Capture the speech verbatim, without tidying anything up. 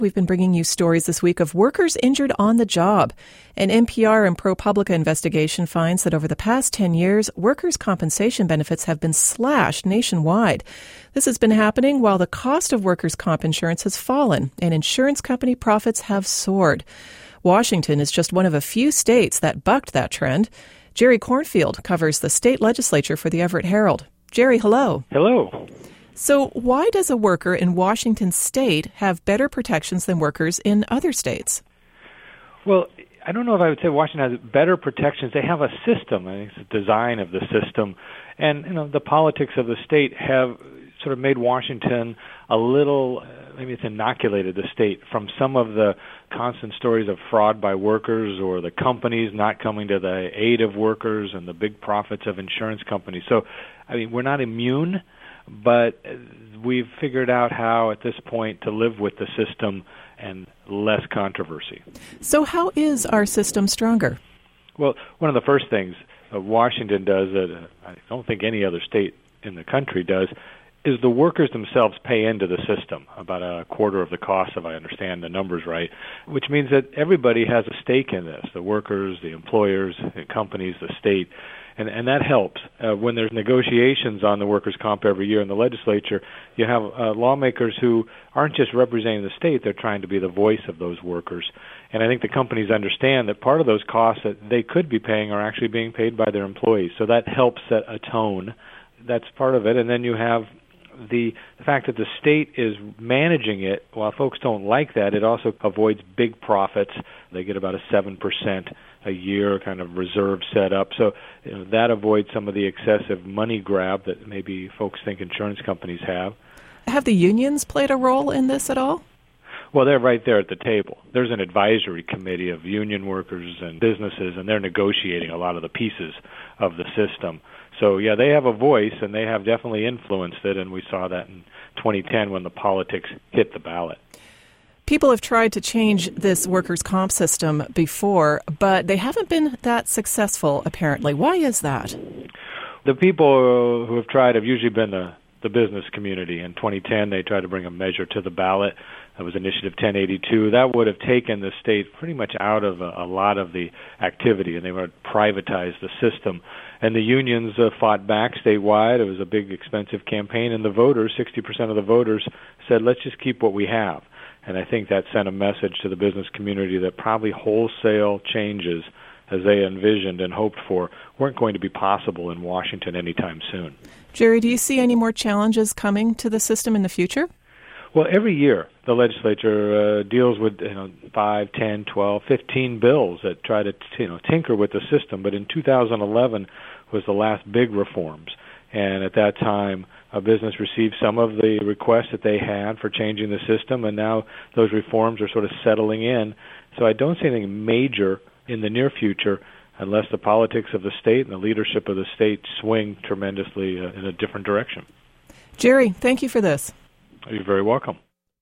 We've been bringing you stories this week of workers injured on the job. An N P R and ProPublica investigation finds that over the past ten years, workers' compensation benefits have been slashed nationwide. This has been happening while the cost of workers' comp insurance has fallen and insurance company profits have soared. Washington is just one of a few states that bucked that trend. Jerry Cornfield covers the state legislature for the Everett Herald. Jerry, hello. Hello. So why does a worker in Washington state have better protections than workers in other states? Well, I don't know if I would say Washington has better protections. They have a system. I think it's the design of the system. And, you know, the politics of the state have sort of made Washington a little, maybe it's inoculated the state from some of the constant stories of fraud by workers or the companies not coming to the aid of workers and the big profits of insurance companies. So, I mean, we're not immune, but we've figured out how, at this point, to live with the system and less controversy. So how is our system stronger? Well, one of the first things uh, Washington does that uh, I don't think any other state in the country does is the workers themselves pay into the system, about a quarter of the cost, if I understand the numbers right, which means that everybody has a stake in this, the workers, the employers, the companies, the state. And, and that helps. Uh, when there's negotiations on the workers' comp every year in the legislature, you have uh, lawmakers who aren't just representing the state, they're trying to be the voice of those workers. And I think the companies understand that part of those costs that they could be paying are actually being paid by their employees. So that helps set a tone. That's part of it. And then you have the fact that the state is managing it. While folks don't like that, it also avoids big profits. They get about a seven percent a year kind of reserve set up. So you know, that avoids some of the excessive money grab that maybe folks think insurance companies have. Have the unions played a role in this at all? Well, they're right there at the table. There's an advisory committee of union workers and businesses, and they're negotiating a lot of the pieces of the system. So, yeah, they have a voice, and they have definitely influenced it, and we saw that in twenty ten when the politics hit the ballot. People have tried to change this workers' comp system before, but they haven't been that successful, apparently. Why is that? The people who have tried have usually been the, the business community. In twenty ten, they tried to bring a measure to the ballot. That was Initiative ten eighty-two. That would have taken the state pretty much out of a, a lot of the activity, and they would privatize the system. And the unions uh, fought back statewide. It was a big, expensive campaign, and the voters, sixty percent of the voters, said, let's just keep what we have. And I think that sent a message to the business community that probably wholesale changes, as they envisioned and hoped for, weren't going to be possible in Washington anytime soon. Jerry, do you see any more challenges coming to the system in the future? Well, every year the legislature uh, deals with you know five, ten, twelve, fifteen bills that try to you know tinker with the system. But in two thousand eleven was the last big reforms, and at that time, a business received some of the requests that they had for changing the system, and now those reforms are sort of settling in. So I don't see anything major in the near future unless the politics of the state and the leadership of the state swing tremendously uh, in a different direction. Jerry, thank you for this. You're very welcome.